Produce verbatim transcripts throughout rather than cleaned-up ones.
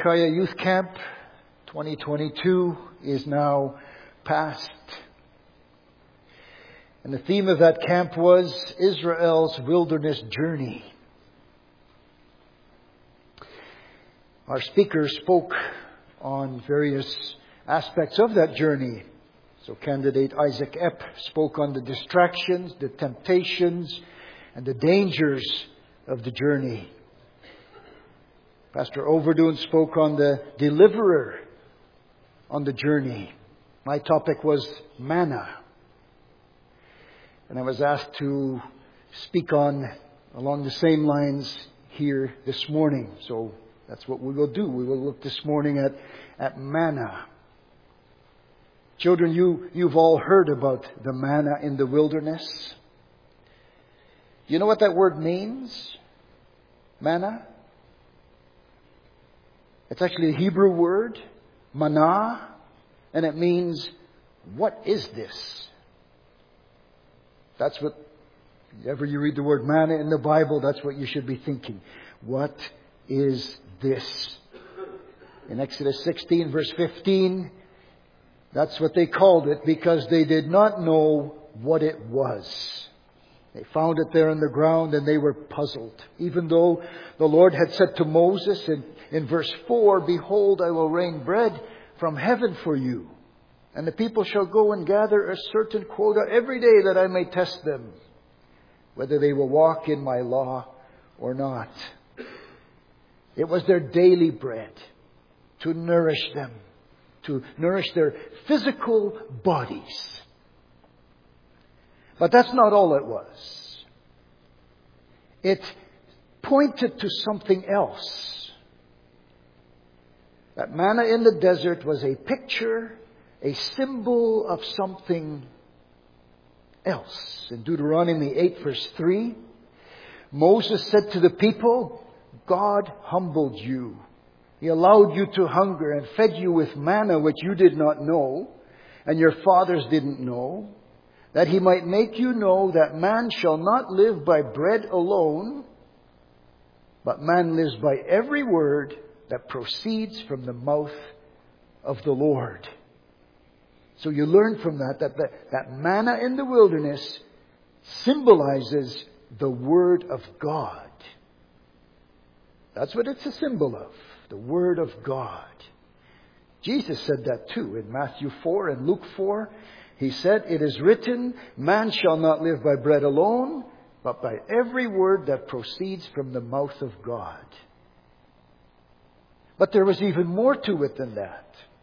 Hezekiah Youth Camp twenty twenty-two is now past. And the theme of that camp was Israel's wilderness journey. Our speakers spoke on various aspects of that journey. So candidate Isaac Epp spoke on the distractions, the temptations, and the dangers of the journey. Pastor Overdoon spoke on the deliverer on the journey. My topic was manna. And I was asked to speak on along the same lines here this morning. So that's what we will do. We will look this morning at, at manna. Children, you, you've all heard about the manna in the wilderness. You know what that word means? Manna? It's actually a Hebrew word, manna, and it means, what is this? That's what, whenever you read the word manna in the Bible, that's what you should be thinking. What is this? In Exodus sixteen, verse fifteen, that's what they called it because they did not know what it was. They found it there on the ground and they were puzzled. Even though the Lord had said to Moses in, in verse four, "Behold, I will rain bread from heaven for you. And the people shall go and gather a certain quota every day that I may test them, whether they will walk in my law or not." It was their daily bread to nourish them, to nourish their physical bodies. But that's not all it was. It pointed to something else. That manna in the desert was a picture, a symbol of something else. In Deuteronomy eight verse three, Moses said to the people, "God humbled you. He allowed you to hunger and fed you with manna which you did not know, and your fathers didn't know, that He might make you know that man shall not live by bread alone, but man lives by every word that proceeds from the mouth of the Lord." So you learn from that that the, that manna in the wilderness symbolizes the Word of God. That's what it's a symbol of, the Word of God. Jesus said that too in Matthew four and Luke four. He said, "It is written, man shall not live by bread alone, but by every word that proceeds from the mouth of God." But there was even more to it than that.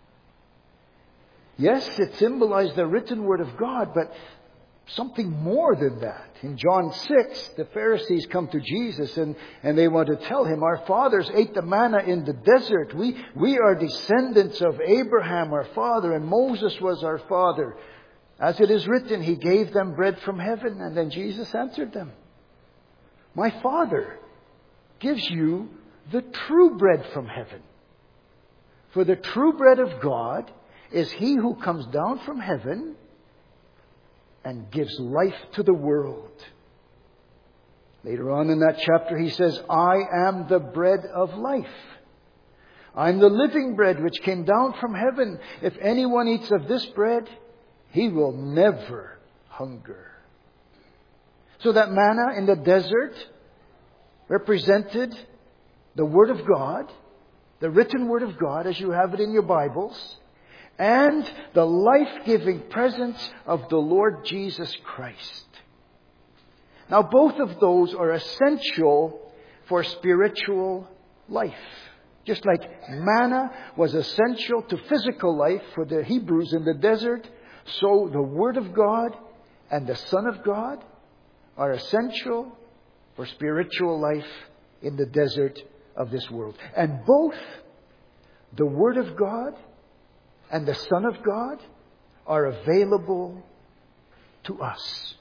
Yes, it symbolized the written word of God, but something more than that. In John six, the Pharisees come to Jesus and, and they want to tell Him, "Our fathers ate the manna in the desert. We, we are descendants of Abraham, our father, and Moses was our father. As it is written, He gave them bread from heaven." And then Jesus answered them, "My Father gives you the true bread from heaven. For the true bread of God is He who comes down from heaven and gives life to the world." Later on in that chapter, He says, "I am the bread of life. I'm the living bread which came down from heaven. If anyone eats of this bread, he will never hunger." So that manna in the desert represented the Word of God, the written Word of God as you have it in your Bibles, and the life-giving presence of the Lord Jesus Christ. Now, both of those are essential for spiritual life. Just like manna was essential to physical life for the Hebrews in the desert, so the Word of God and the Son of God are essential for spiritual life in the desert of this world. And both the Word of God and the Son of God are available to us.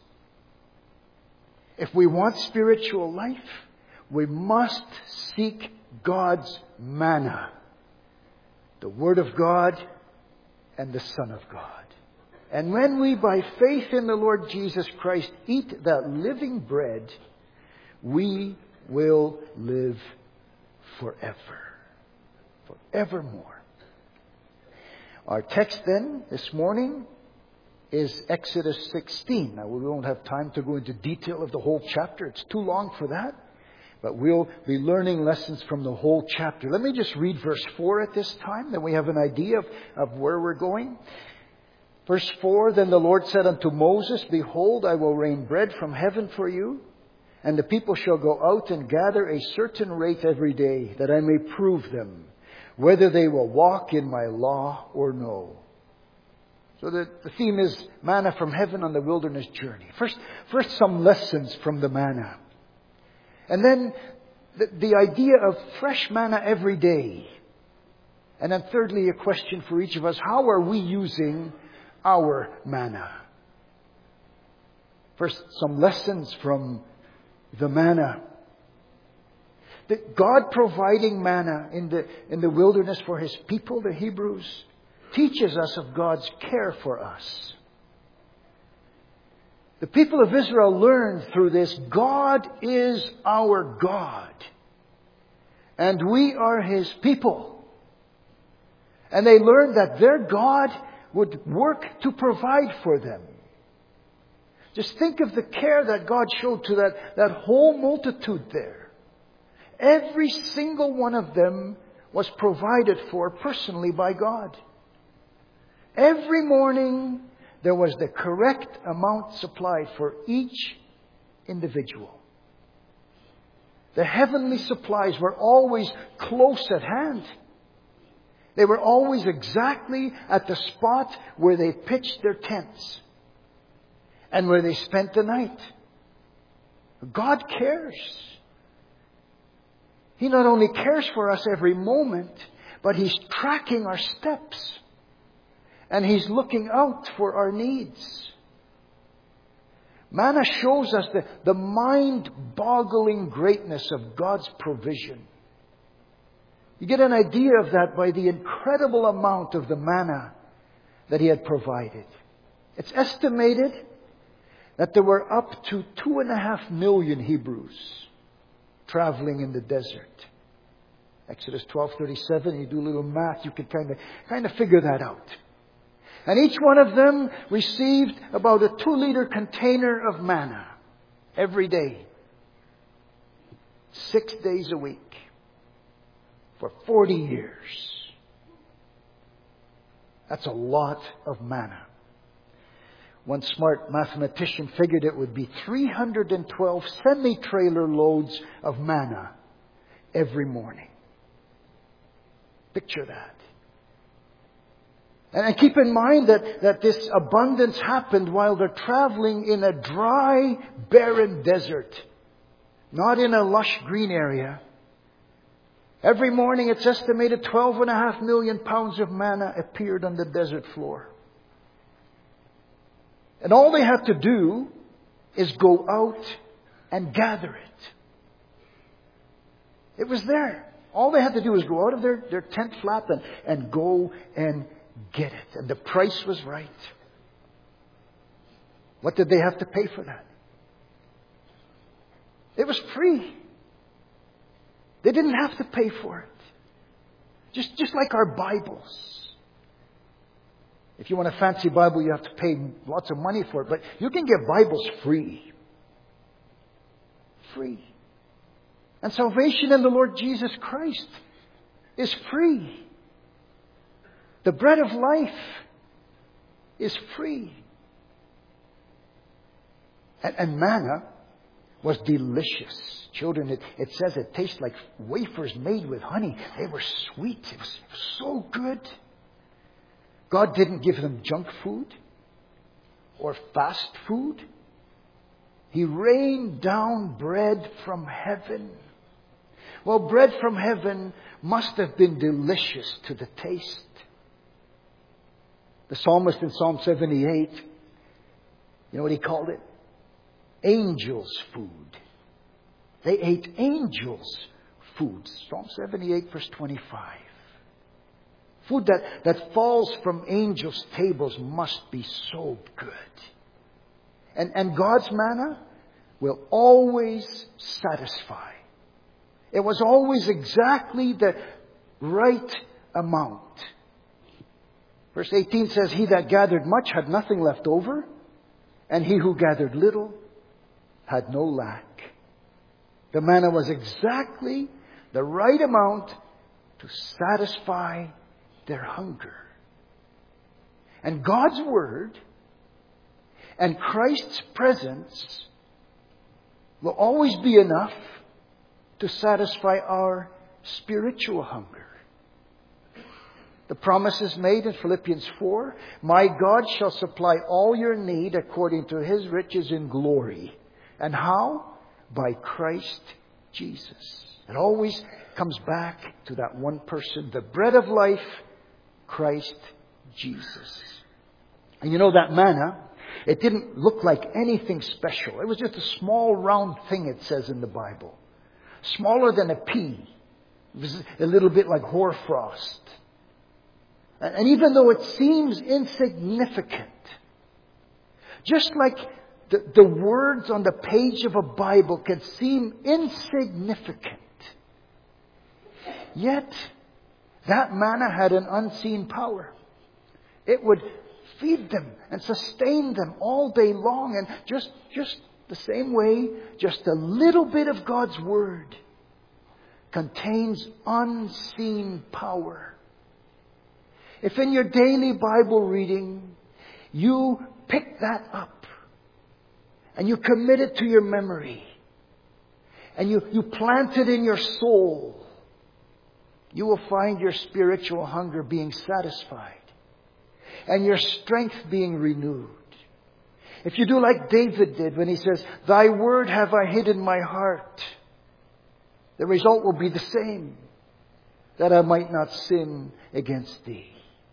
If we want spiritual life, we must seek God's manna, the Word of God and the Son of God. And when we, by faith in the Lord Jesus Christ, eat that living bread, we will live forever. forevermore. Our text then this morning is Exodus sixteen. Now, we won't have time to go into detail of the whole chapter. It's too long for that. But we'll be learning lessons from the whole chapter. Let me just read verse four at this time. Then we have an idea of, of where we're going. Verse four, Then the Lord said unto Moses, Behold, I will rain bread from heaven for you, and the people shall go out and gather a certain rate every day, that I may prove them, whether they will walk in my law or no. So the, the theme is manna from heaven on the wilderness journey. First, first some lessons from the manna. And then the, the idea of fresh manna every day. And then thirdly, a question for each of us. How are we using our manna? First, some lessons from the manna. The God providing manna in the, in the wilderness for His people, the Hebrews, teaches us of God's care for us. The people of Israel learned through this, God is our God, and we are His people. And they learned that their God would work to provide for them. Just think of the care that God showed to that, that whole multitude there. Every single one of them was provided for personally by God. Every morning, there was the correct amount supplied for each individual. The heavenly supplies were always close at hand. They were always exactly at the spot where they pitched their tents and where they spent the night. God cares. He not only cares for us every moment, but He's tracking our steps. And He's looking out for our needs. Manna shows us the, the mind-boggling greatness of God's provision. You get an idea of that by the incredible amount of the manna that He had provided. It's estimated that there were up to two and a half million Hebrews traveling in the desert. Exodus twelve thirty-seven, you do a little math, you can kind of, kind of figure that out. And each one of them received about a two-liter container of manna every day. Six days a week. For forty years. That's a lot of manna. One smart mathematician figured it would be three hundred twelve semi-trailer loads of manna every morning. Picture that. And keep in mind that, that this abundance happened while they're traveling in a dry, barren desert. Not in a lush green area. Every morning it's estimated twelve and a half million pounds of manna appeared on the desert floor. And all they had to do is go out and gather it. It was there. All they had to do was go out of their, their tent flap and, and go and get it. And the price was right. What did they have to pay for that? It was free. They didn't have to pay for it. Just, just like our Bibles. If you want a fancy Bible, you have to pay lots of money for it. But you can get Bibles free. Free. And salvation in the Lord Jesus Christ is free. The bread of life is free. And, and manna was delicious. Children, it, it says it tastes like wafers made with honey. They were sweet. It was, it was so good. God didn't give them junk food or fast food. He rained down bread from heaven. Well, bread from heaven must have been delicious to the taste. The psalmist in Psalm seventy-eight, you know what he called it? Angels' food. They ate angels' food. Psalm seventy-eight, verse twenty-five. Food that, that falls from angels' tables must be so good. And, and God's manna will always satisfy. It was always exactly the right amount. Verse eighteen says, he that gathered much had nothing left over, and he who gathered little had no lack. The manna was exactly the right amount to satisfy their hunger. And God's Word and Christ's presence will always be enough to satisfy our spiritual hunger. The promise is made in Philippians four. My God shall supply all your need according to His riches in glory. And how? By Christ Jesus. It always comes back to that one person, the bread of life, Christ Jesus. And you know that manna, it didn't look like anything special. It was just a small round thing, it says in the Bible. Smaller than a pea. It was a little bit like hoarfrost. And even though it seems insignificant, just like the, the words on the page of a Bible can seem insignificant, yet that manna had an unseen power. It would feed them and sustain them all day long. And just, just the same way, just a little bit of God's Word contains unseen power. If in your daily Bible reading, you pick that up and you commit it to your memory and you, you plant it in your soul, you will find your spiritual hunger being satisfied and your strength being renewed. If you do like David did when he says, Thy word have I hid in my heart, the result will be the same, that I might not sin against Thee.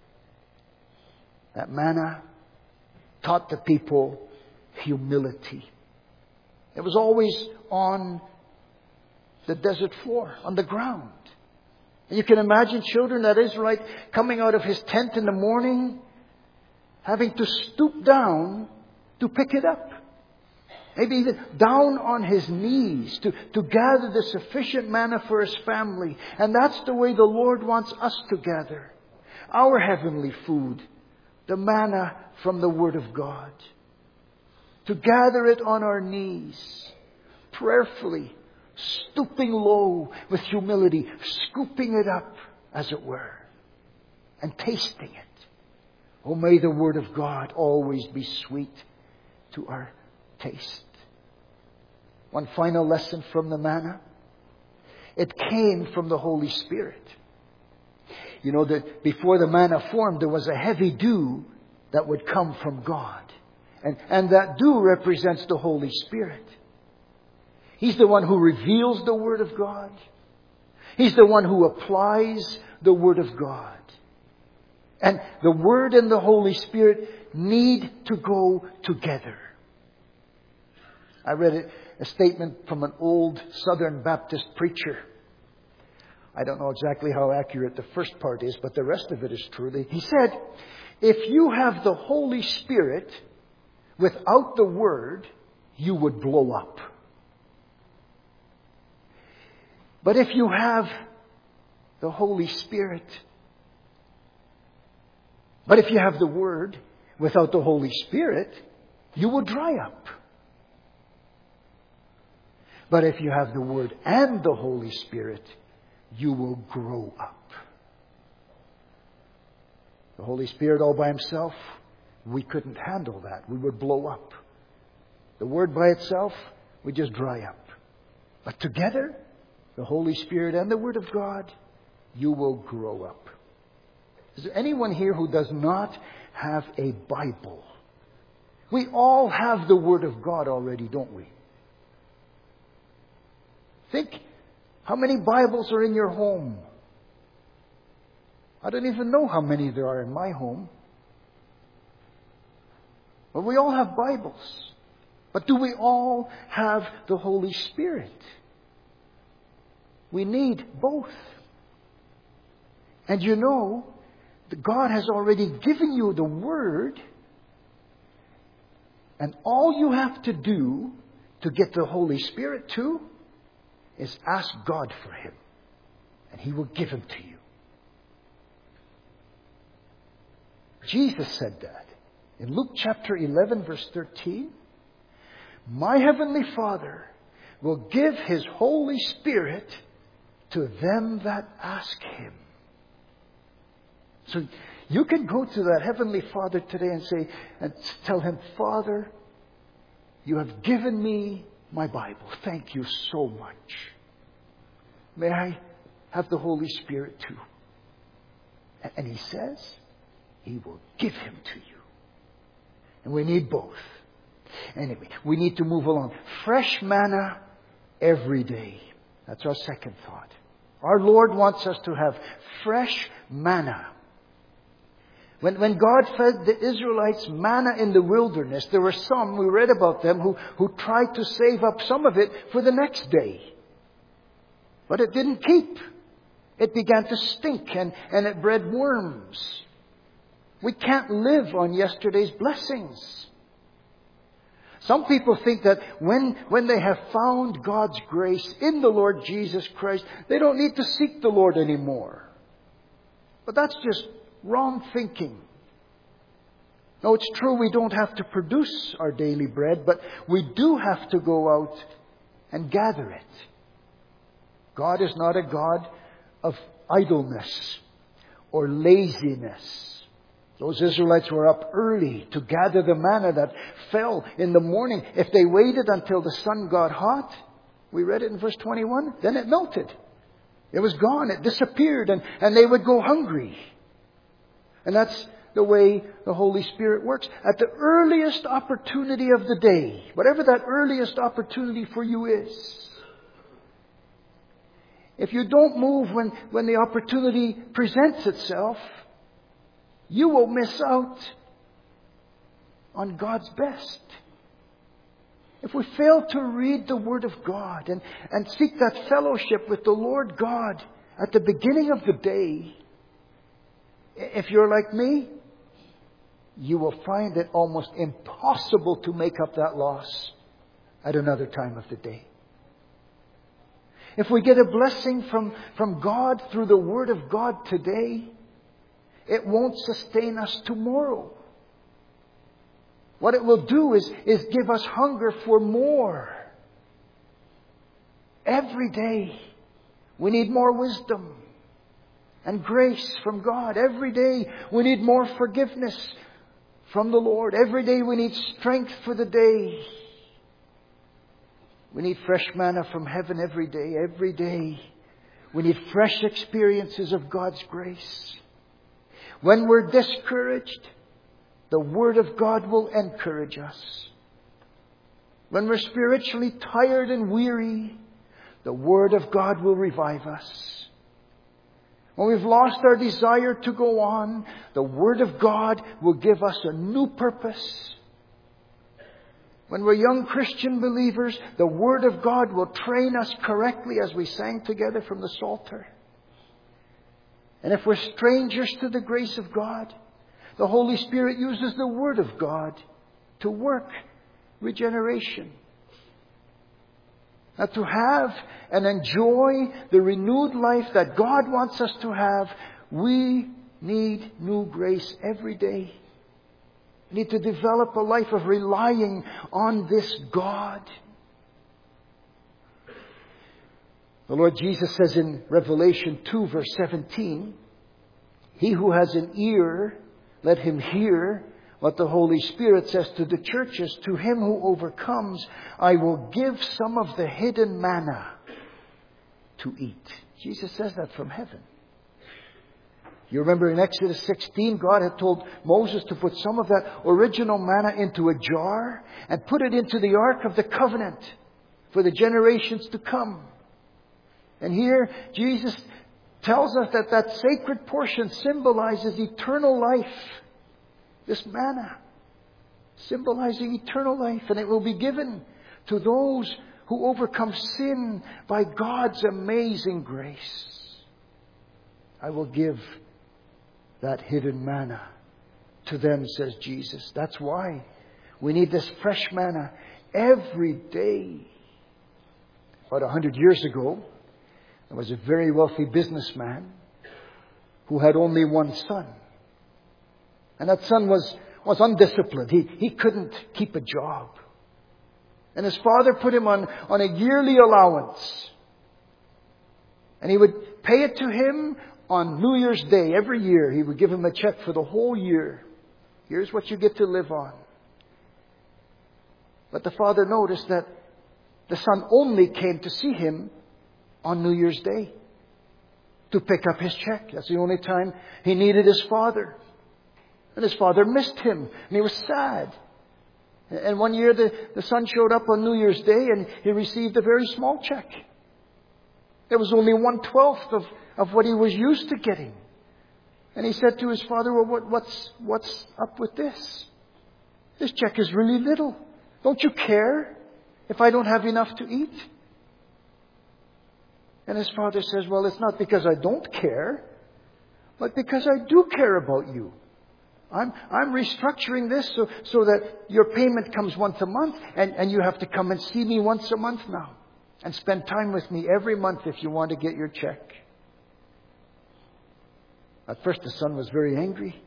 That manna taught the people humility. It was always on the desert floor, on the ground. And you can imagine children, that Israelite, coming out of his tent in the morning, having to stoop down to pick it up. Maybe even down on his knees to, to gather the sufficient manna for his family. And that's the way the Lord wants us to gather our heavenly food, the manna from the Word of God. To gather it on our knees, prayerfully, stooping low with humility, scooping it up, as it were, and tasting it. Oh, may the Word of God always be sweet to our taste. One final lesson from the manna. It came from the Holy Spirit. You know that before the manna formed, there was a heavy dew that would come from God. And, and that dew represents the Holy Spirit. He's the one who reveals the Word of God. He's the one who applies the Word of God. And the Word and the Holy Spirit need to go together. I read a, a statement from an old Southern Baptist preacher. I don't know exactly how accurate the first part is, but the rest of it is true. He said, if you have the Holy Spirit without the Word, you would blow up. But if you have the Holy Spirit, but if you have the Word without the Holy Spirit, you will dry up. But if you have the Word and the Holy Spirit, you will grow up. The Holy Spirit all by Himself, we couldn't handle that. We would blow up. The Word by itself, we just dry up. But together, the Holy Spirit and the Word of God, you will grow up. Is there anyone here who does not have a Bible? We all have the Word of God already, don't we? Think how many Bibles are in your home. I don't even know how many there are in my home. But we all have Bibles. But do we all have the Holy Spirit? We need both. And you know, God has already given you the Word. And all you have to do to get the Holy Spirit too is ask God for Him. And He will give Him to you. Jesus said that. In Luke chapter eleven, verse thirteen, my heavenly Father will give His Holy Spirit to them that ask Him. So you can go to that Heavenly Father today and say, and tell Him, Father, you have given me my Bible. Thank you so much. May I have the Holy Spirit too? And He says He will give Him to you. And we need both. Anyway, we need to move along. Fresh manna every day. That's our second thought. Our Lord wants us to have fresh manna. When, when God fed the Israelites manna in the wilderness, there were some, we read about them, who, who tried to save up some of it for the next day. But it didn't keep. It began to stink and, and it bred worms. We can't live on yesterday's blessings. Some people think that when, when they have found God's grace in the Lord Jesus Christ, they don't need to seek the Lord anymore. But that's just wrong thinking. No, it's true we don't have to produce our daily bread, but we do have to go out and gather it. God is not a God of idleness or laziness. Those Israelites were up early to gather the manna that fell in the morning. If they waited until the sun got hot, we read it in verse twenty-one, then it melted. It was gone. It disappeared and, and they would go hungry. And that's the way the Holy Spirit works. At the earliest opportunity of the day, whatever that earliest opportunity for you is, if you don't move when, when the opportunity presents itself, you will miss out on God's best. If we fail to read the Word of God and, and seek that fellowship with the Lord God at the beginning of the day, if you're like me, you will find it almost impossible to make up that loss at another time of the day. If we get a blessing from, from God through the Word of God today, it won't sustain us tomorrow. What it will do is, is give us hunger for more. Every day we need more wisdom and grace from God. Every day we need more forgiveness from the Lord. Every day we need strength for the day. We need fresh manna from heaven every day. Every day we need fresh experiences of God's grace. When we're discouraged, the Word of God will encourage us. When we're spiritually tired and weary, the Word of God will revive us. When we've lost our desire to go on, the Word of God will give us a new purpose. When we're young Christian believers, the Word of God will train us correctly, as we sang together from the Psalter. And if we're strangers to the grace of God, the Holy Spirit uses the Word of God to work regeneration. Now, to have and enjoy the renewed life that God wants us to have, we need new grace every day. We need to develop a life of relying on this God. The Lord Jesus says in Revelation two, verse seventeen, he who has an ear, let him hear what the Holy Spirit says to the churches. To him who overcomes, I will give some of the hidden manna to eat. Jesus says that from heaven. You remember in Exodus sixteen, God had told Moses to put some of that original manna into a jar and put it into the Ark of the Covenant for the generations to come. And here Jesus tells us that that sacred portion symbolizes eternal life. This manna symbolizing eternal life, and it will be given to those who overcome sin by God's amazing grace. I will give that hidden manna to them, says Jesus. That's why we need this fresh manna every day. About a hundred years ago, there was a very wealthy businessman who had only one son. And that son was, was undisciplined. He, he couldn't keep a job. And his father put him on, on a yearly allowance. And he would pay it to him on New Year's Day. Every year he would give him a check for the whole year. Here's what you get to live on. But the father noticed that the son only came to see him on New Year's Day to pick up his check. That's the only time he needed his father. And his father missed him. And he was sad. And one year the, the son showed up on New Year's Day and he received a very small check. It was only one-twelfth of, of what he was used to getting. And he said to his father, well, what, what's, what's up with this? This check is really little. Don't you care if I don't have enough to eat? And his father says, well, it's not because I don't care, but because I do care about you. I'm, I'm restructuring this so, so that your payment comes once a month and, and you have to come and see me once a month now and spend time with me every month if you want to get your check. At first the son was very angry.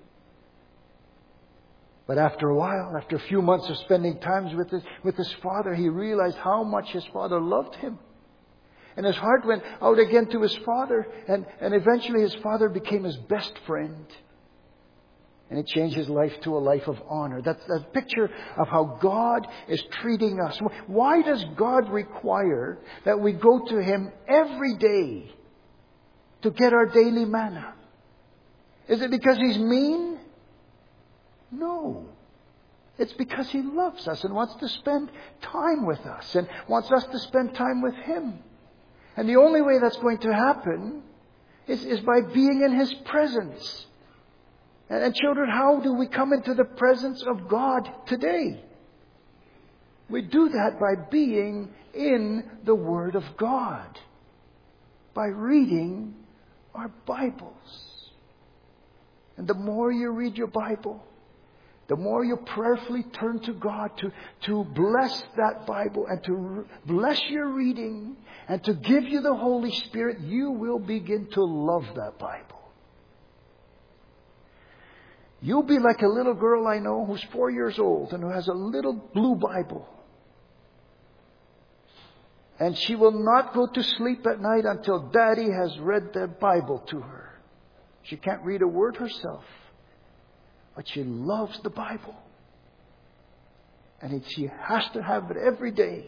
But after a while, after a few months of spending time with his, with his father, he realized how much his father loved him. And his heart went out again to his father. And, and eventually his father became his best friend. And it changed his life to a life of honor. That's a picture of how God is treating us. Why does God require that we go to Him every day to get our daily manna? Is it because He's mean? No. It's because He loves us and wants to spend time with us and wants us to spend time with Him. And the only way that's going to happen is, is by being in His presence. And, and children, how do we come into the presence of God today? We do that by being in the Word of God. By reading our Bibles. And the more you read your Bible, the more you prayerfully turn to God to, to bless that Bible and to re- bless your reading and to give you the Holy Spirit, you will begin to love that Bible. You'll be like a little girl I know who's four years old and who has a little blue Bible. And she will not go to sleep at night until Daddy has read the Bible to her. She can't read a word herself. But she loves the Bible. And it, she has to have it every day.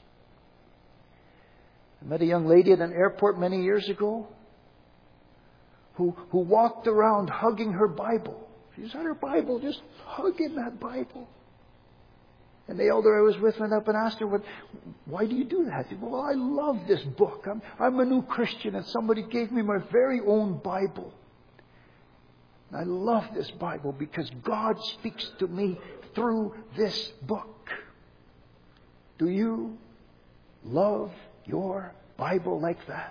I met a young lady at an airport many years ago who, who walked around hugging her Bible. She's had her Bible, just hugging that Bible. And the elder I was with went up and asked her, "What? Why do you do that?" She said, "Well, I love this book. I'm, I'm a new Christian and somebody gave me my very own Bible. I love this Bible because God speaks to me through this book." Do you love your Bible like that?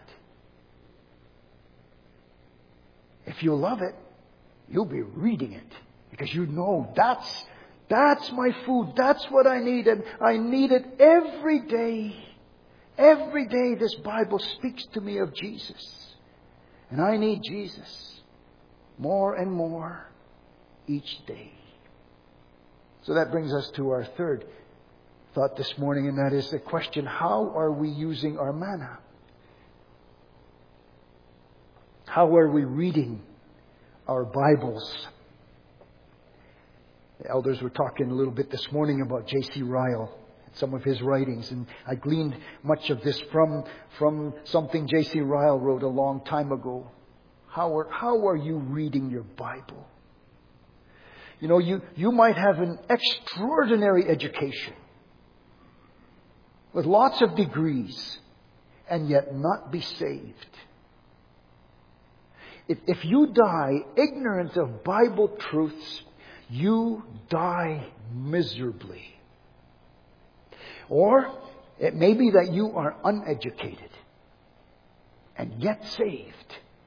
If you love it, you'll be reading it because you know that's that's my food. That's what I need, and I need it every day. Every day this Bible speaks to me of Jesus. And I need Jesus. More and more each day. So that brings us to our third thought this morning, and that is the question, how are we using our manna? How are we reading our Bibles? The elders were talking a little bit this morning about J C Ryle, some of his writings, and I gleaned much of this from, from something J C Ryle wrote a long time ago. How are, how are you reading your Bible? You know, you, you might have an extraordinary education with lots of degrees and yet not be saved. If, if you die ignorant of Bible truths, you die miserably. Or it may be that you are uneducated and yet saved.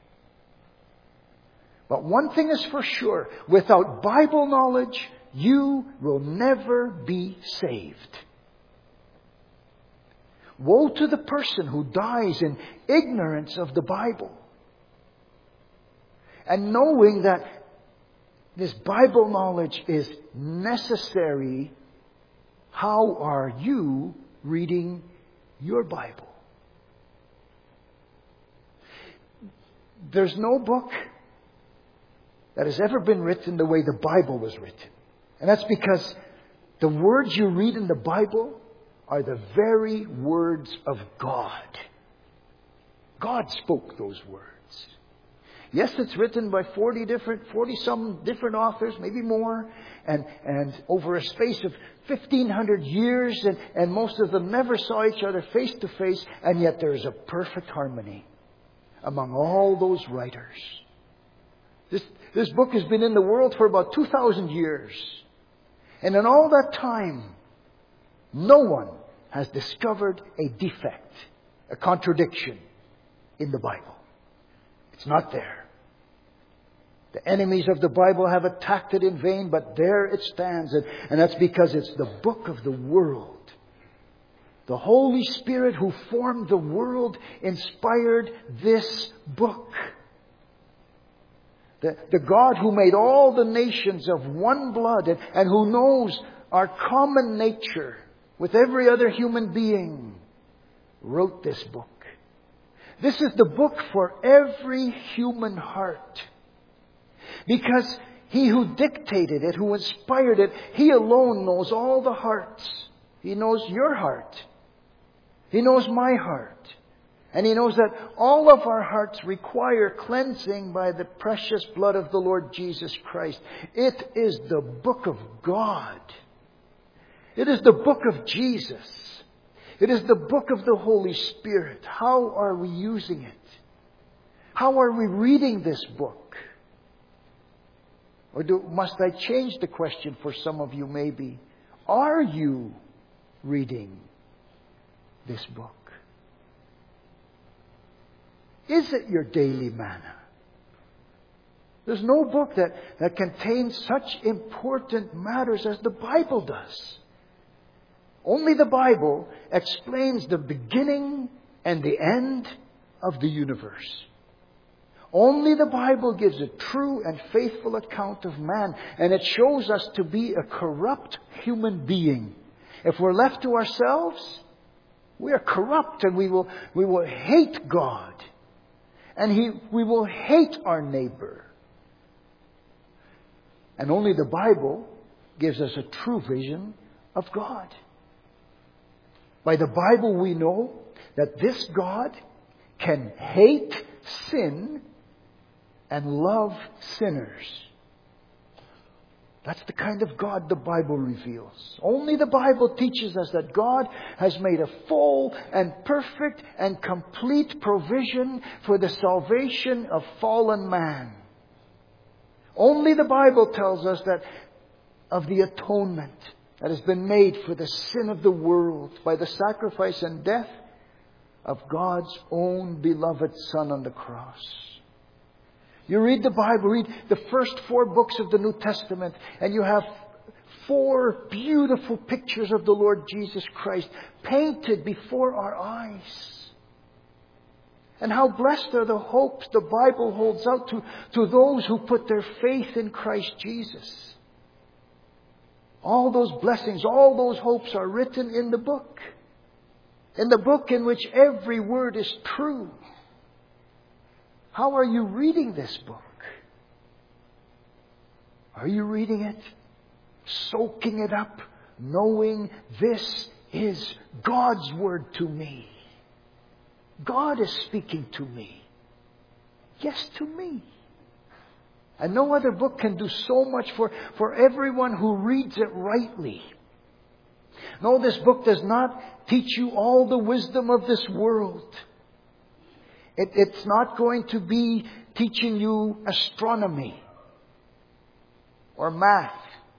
But one thing is for sure, without Bible knowledge, you will never be saved. Woe to the person who dies in ignorance of the Bible. And knowing that This Bible knowledge is necessary. How are you reading your Bible? There's no book that has ever been written the way the Bible was written. And that's because the words you read in the Bible are the very words of God. God spoke those words. Yes, it's written by forty different, forty some different authors, maybe more, and, and over a space of fifteen hundred years, and, and most of them never saw each other face to face, and yet there is a perfect harmony among all those writers. This, this book has been in the world for about two thousand years. And in all that time, no one has discovered a defect, a contradiction in the Bible. It's not there. The enemies of the Bible have attacked it in vain, but there it stands. And, and that's because it's the book of the world. The Holy Spirit who formed the world inspired this book. The, the God who made all the nations of one blood and, and who knows our common nature with every other human being wrote this book. This is the book for every human heart. Because He who dictated it, who inspired it, He alone knows all the hearts. He knows your heart. He knows my heart. And He knows that all of our hearts require cleansing by the precious blood of the Lord Jesus Christ. It is the book of God. It is the book of Jesus. It is the book of the Holy Spirit. How are we using it? How are we reading this book? Or do, must I change the question for some of you maybe? Are you reading this book? Is it your daily manna? There's no book that, that contains such important matters as the Bible does. Only the Bible explains the beginning and the end of the universe. Only the Bible gives a true and faithful account of man, and it shows us to be a corrupt human being. If we're left to ourselves, we are corrupt, and we will, we will hate God. And he, we will hate our neighbor. And only the Bible gives us a true vision of God. By the Bible we know that this God can hate sin and love sinners. That's the kind of God the Bible reveals. Only the Bible teaches us that God has made a full and perfect and complete provision for the salvation of fallen man. Only the Bible tells us that of the atonement that has been made for the sin of the world by the sacrifice and death of God's own beloved Son on the cross. You read the Bible, read the first four books of the New Testament, and you have four beautiful pictures of the Lord Jesus Christ painted before our eyes. And how blessed are the hopes the Bible holds out to, to those who put their faith in Christ Jesus. All those blessings, all those hopes are written in the book. In the book in which every word is true. How are you reading this book? Are you reading it? Soaking it up, knowing this is God's word to me. God is speaking to me. Yes, to me. And no other book can do so much for, for everyone who reads it rightly. No, this book does not teach you all the wisdom of this world. It, it's not going to be teaching you astronomy or math.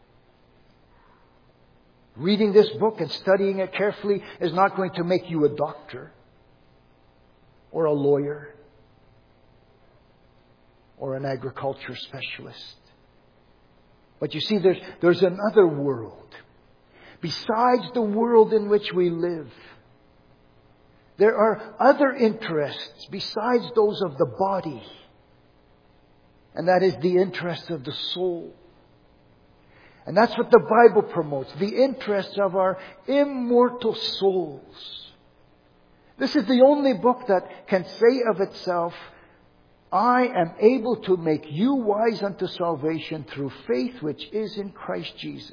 Reading this book and studying it carefully is not going to make you a doctor or a lawyer or an agriculture specialist. But you see, there's, there's another world besides the world in which we live. There are other interests besides those of the body. And that is the interest of the soul. And that's what the Bible promotes, the interests of our immortal souls. This is the only book that can say of itself, I am able to make you wise unto salvation through faith which is in Christ Jesus.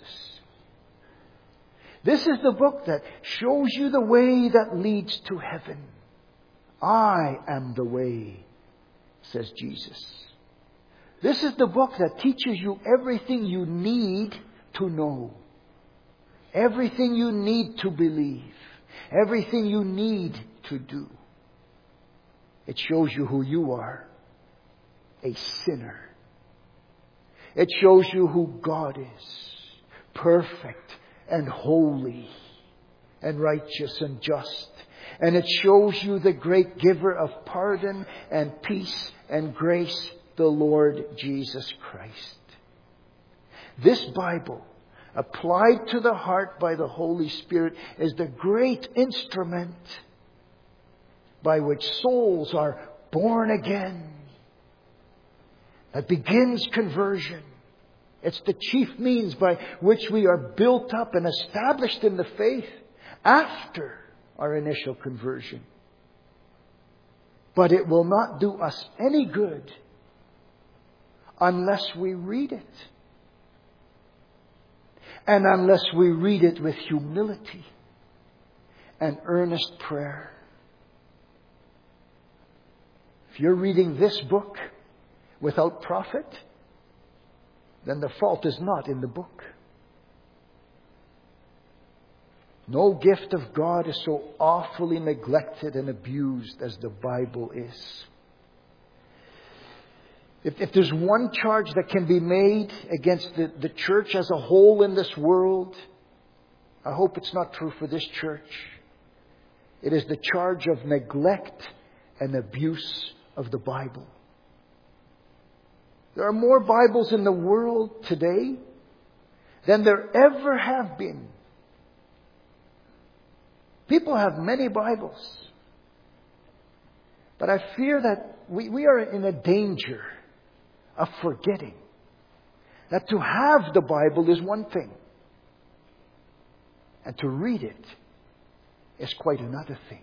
This is the book that shows you the way that leads to heaven. I am the way, says Jesus. This is the book that teaches you everything you need to know. Everything you need to believe. Everything you need to do. It shows you who you are. A sinner. It shows you who God is. Perfect and holy and righteous and just. And it shows you the great giver of pardon and peace and grace, the Lord Jesus Christ. This Bible, applied to the heart by the Holy Spirit, is the great instrument by which souls are born again. That begins conversion. It's the chief means by which we are built up and established in the faith after our initial conversion. But it will not do us any good unless we read it. And unless we read it with humility and earnest prayer. If you're reading this book without profit, then the fault is not in the book. No gift of God is so awfully neglected and abused as the Bible is. If, if there's one charge that can be made against the, the church as a whole in this world, I hope it's not true for this church. It is the charge of neglect and abuse of the Bible. There are more Bibles in the world today than there ever have been. People have many Bibles. But I fear that we, we are in a danger of forgetting that to have the Bible is one thing. And to read it is quite another thing.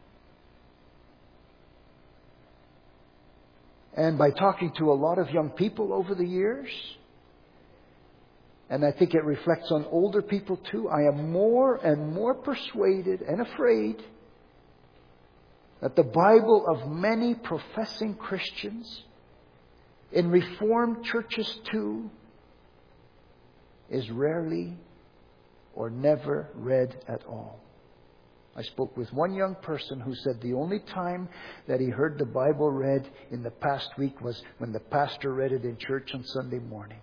And by talking to a lot of young people over the years, and I think it reflects on older people too, I am more and more persuaded and afraid that the Bible of many professing Christians, in Reformed churches too, is rarely or never read at all. I spoke with one young person who said the only time that he heard the Bible read in the past week was when the pastor read it in church on Sunday morning.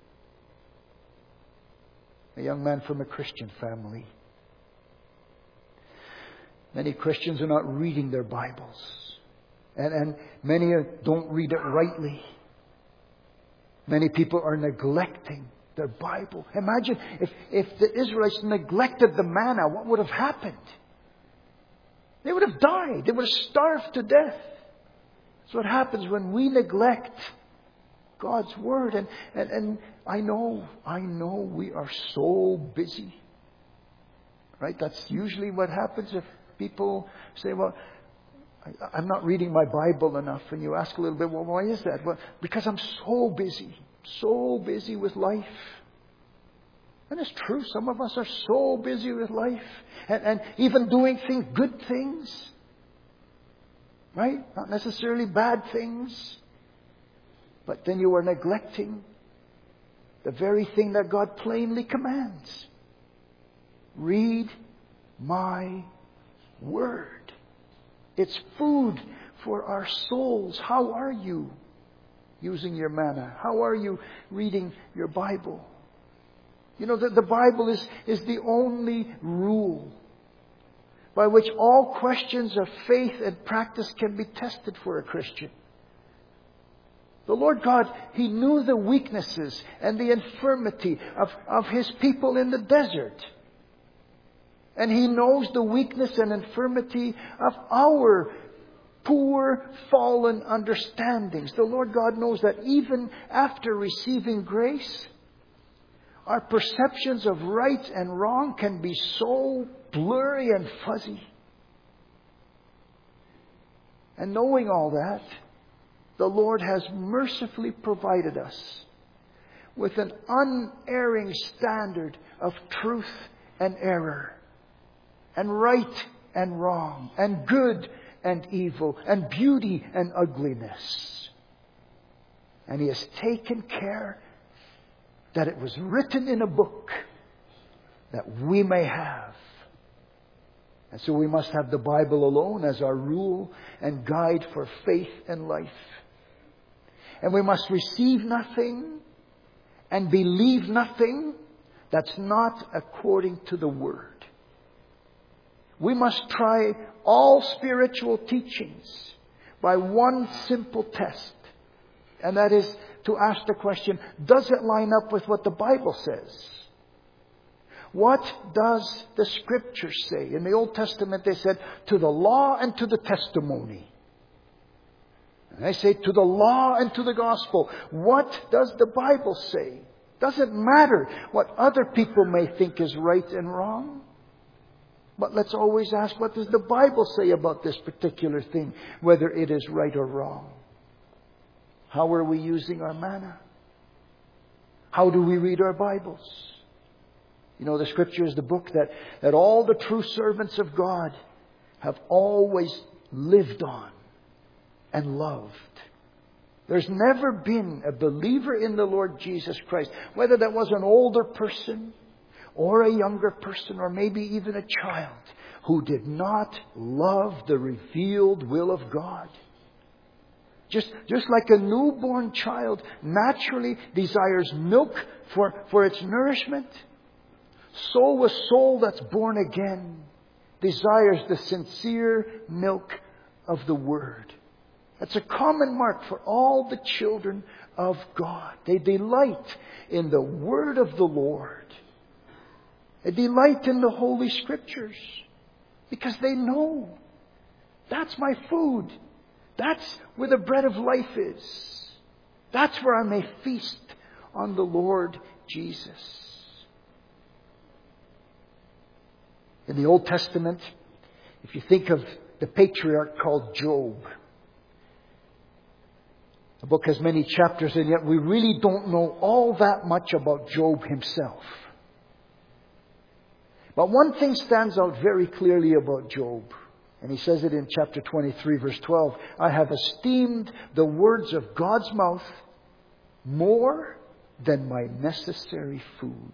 A young man from a Christian family. Many Christians are not reading their Bibles. And, and many don't read it rightly. Many people are neglecting their Bible. Imagine if, if the Israelites neglected the manna, what would have happened? They would have died. They would have starved to death. That's what happens when we neglect God's Word. And, and, and I know, I know we are so busy. Right? That's usually what happens if people say, well, I, I'm not reading my Bible enough. And you ask a little bit, well, why is that? Well, because I'm so busy. So busy with life. And it's true, some of us are so busy with life. And, and even doing things, good things. Right? Not necessarily bad things. But then you are neglecting the very thing that God plainly commands. Read my Word. It's food for our souls. How are you using your manna? How are you reading your Bible? You know, the, the Bible is, is the only rule by which all questions of faith and practice can be tested for a Christian. The Lord God, He knew the weaknesses and the infirmity of, of His people in the desert. And He knows the weakness and infirmity of our poor, fallen understandings. The Lord God knows that even after receiving grace, Our perceptions of right and wrong can be so blurry and fuzzy. And knowing all that, the Lord has mercifully provided us with an unerring standard of truth and error, and right and wrong, and good and evil, and beauty and ugliness. And He has taken care that it was written in a book that we may have. And so we must have the Bible alone as our rule and guide for faith and life. And we must receive nothing and believe nothing that's not according to the Word. We must try all spiritual teachings by one simple test. And that is to ask the question, does it line up with what the Bible says? What does the Scripture say? In the Old Testament they said, to the law and to the testimony. And they say, to the law and to the gospel. What does the Bible say? Doesn't matter what other people may think is right and wrong. But let's always ask, what does the Bible say about this particular thing, whether it is right or wrong? How are we using our manna? How do we read our Bibles? You know, the Scripture is the book that, that all the true servants of God have always lived on and loved. There's never been a believer in the Lord Jesus Christ, whether that was an older person or a younger person or maybe even a child, who did not love the revealed will of God. Just, just like a newborn child naturally desires milk for, for its nourishment, so a soul that's born again desires the sincere milk of the Word. That's a common mark for all the children of God. They delight in the Word of the Lord. They delight in the Holy Scriptures because they know that's my food. That's where the bread of life is. That's where I may feast on the Lord Jesus. In the Old Testament, if you think of the patriarch called Job, the book has many chapters, and yet we really don't know all that much about Job himself. But one thing stands out very clearly about Job. And he says it in chapter twenty-three, verse twelve. I have esteemed the words of God's mouth more than my necessary food.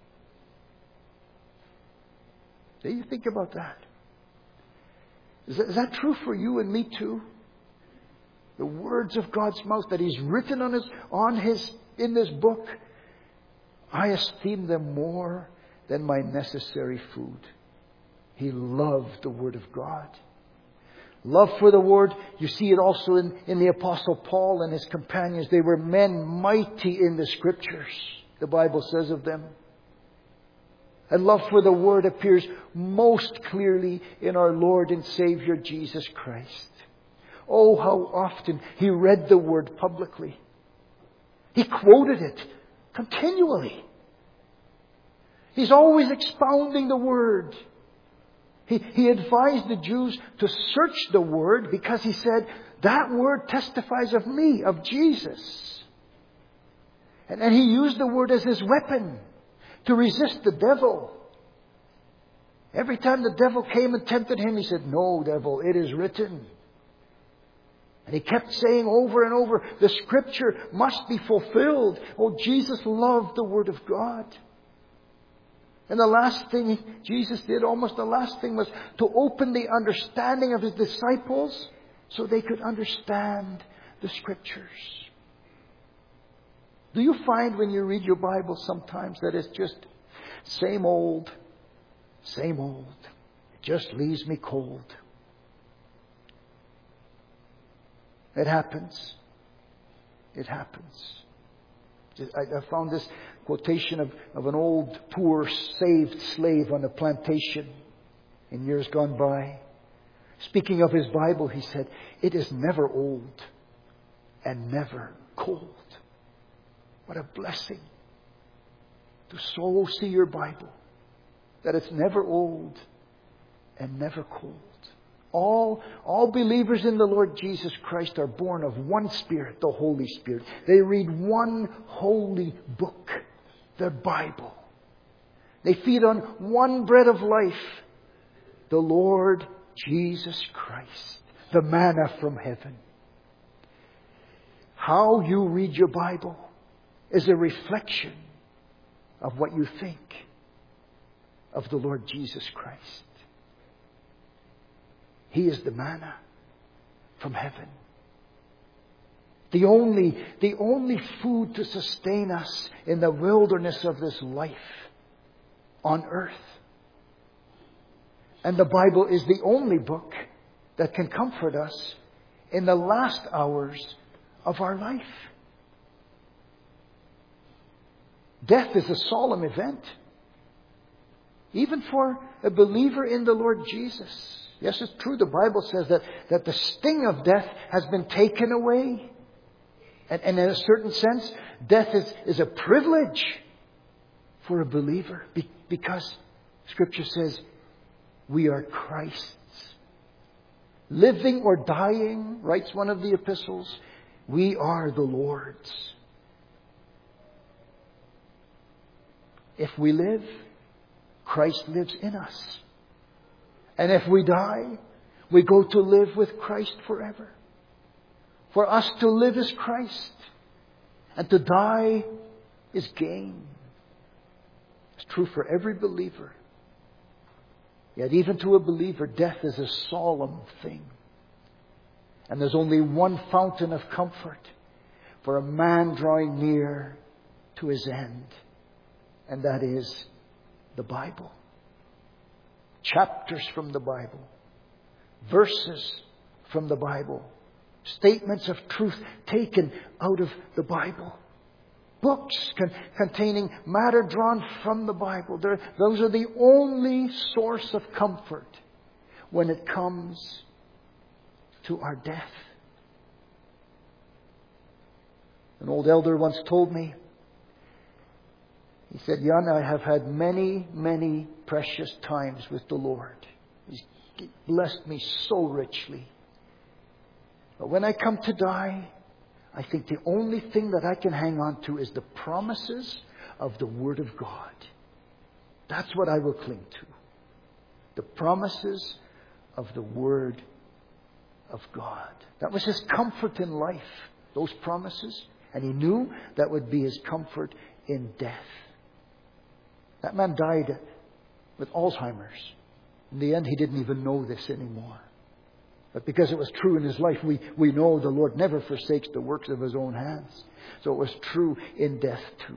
Do you think about that? Is that, is that true for you and me too? The words of God's mouth that He's written on his, on his, in this book, I esteem them more than my necessary food. He loved the Word of God. Love for the Word, you see it also in, in the Apostle Paul and his companions. They were men mighty in the Scriptures, the Bible says of them. And love for the Word appears most clearly in our Lord and Savior Jesus Christ. Oh, how often He read the Word publicly. He quoted it continually. He's always expounding the Word. He, he advised the Jews to search the Word because He said, that Word testifies of me, of Jesus. And, and He used the Word as His weapon to resist the devil. Every time the devil came and tempted Him, He said, no, devil, it is written. And He kept saying over and over, the Scripture must be fulfilled. Oh, Jesus loved the Word of God. And the last thing Jesus did, almost the last thing, was to open the understanding of His disciples so they could understand the Scriptures. Do you find when you read your Bible sometimes that it's just same old, same old? It just leaves me cold. It happens. It happens. I found this quotation of, of an old, poor, saved slave on a plantation in years gone by. Speaking of his Bible, he said, it is never old and never cold. What a blessing. to so see your Bible that it's never old and never cold. All, all believers in the Lord Jesus Christ are born of one Spirit, the Holy Spirit. They read one holy book, their Bible. They feed on one bread of life, the Lord Jesus Christ, the manna from heaven. How you read your Bible is a reflection of what you think of the Lord Jesus Christ. He is the manna from heaven. The only, the only food to sustain us in the wilderness of this life on earth. And the Bible is the only book that can comfort us in the last hours of our life. Death is a solemn event, even for a believer in the Lord Jesus. Yes, it's true. The Bible says that, that the sting of death has been taken away. And, and in a certain sense, death is, is a privilege for a believer. Be, because Scripture says we are Christ's. Living or dying, writes one of the epistles, we are the Lord's. If we live, Christ lives in us. And if we die, we go to live with Christ forever. For us to live is Christ, and to die is gain. It's true for every believer. Yet even to a believer, death is a solemn thing. And there's only one fountain of comfort for a man drawing near to his end. And that is the Bible. Chapters from the Bible. Verses from the Bible. Statements of truth taken out of the Bible. Books con- containing matter drawn from the Bible. They're, those are the only source of comfort when it comes to our death. An old elder once told me, he said, Jan, I have had many, many precious times with the Lord. He's blessed me so richly. But when I come to die, I think the only thing that I can hang on to is the promises of the Word of God. That's what I will cling to. The promises of the Word of God. That was his comfort in life, those promises. And he knew that would be his comfort in death. That man died with Alzheimer's. In the end, he didn't even know this anymore. But because it was true in his life, we, we know the Lord never forsakes the works of his own hands. So it was true in death too.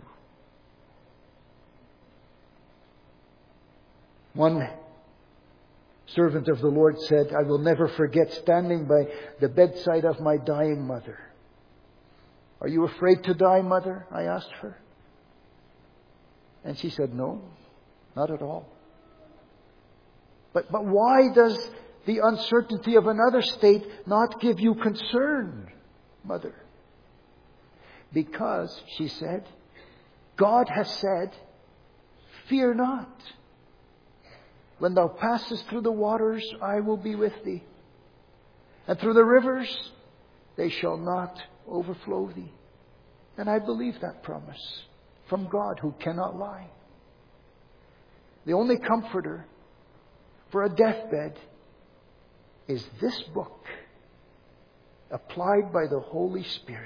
One servant of the Lord said, I will never forget standing by the bedside of my dying mother. Are you afraid to die, mother? I asked her. And she said, no, not at all. But, but why does the uncertainty of another state not give you concern, mother? Because, she said, God has said, fear not. When thou passest through the waters, I will be with thee. And through the rivers, they shall not overflow thee. And I believe that promise from God, who cannot lie. The only comforter for a deathbed is this book, applied by the Holy Spirit.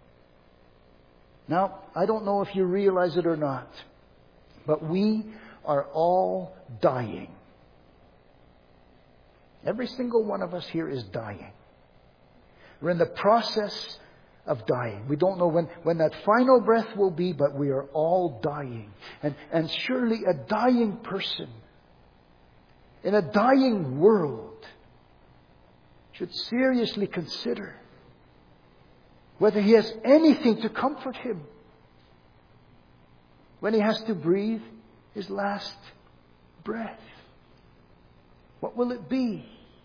Now, I don't know if you realize it or not, but we are all dying. Every single one of us here is dying. We're in the process of dying. We don't know when, when that final breath will be, but we are all dying. And, and surely a dying person in a dying world should seriously consider whether he has anything to comfort him when he has to breathe his last breath. What will it be?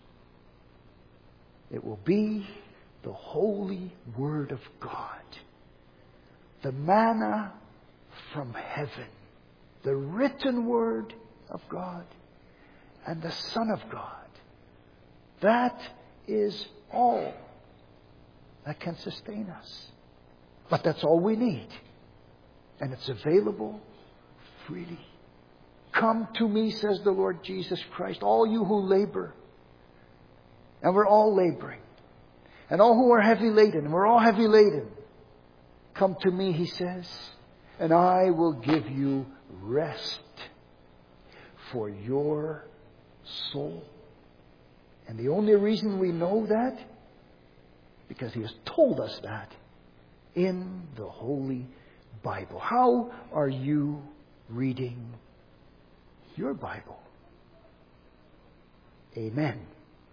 It will be the holy Word of God, the manna from heaven, the written Word of God, and the Son of God. That is all that can sustain us. But that's all we need. And it's available freely. Come to me, says the Lord Jesus Christ, all you who labor. And we're all laboring. And all who are heavy laden, and we're all heavy laden. Come to me, he says, and I will give you rest for your soul. And the only reason we know that, because he has told us that in the Holy Bible. How are you reading your Bible? Amen.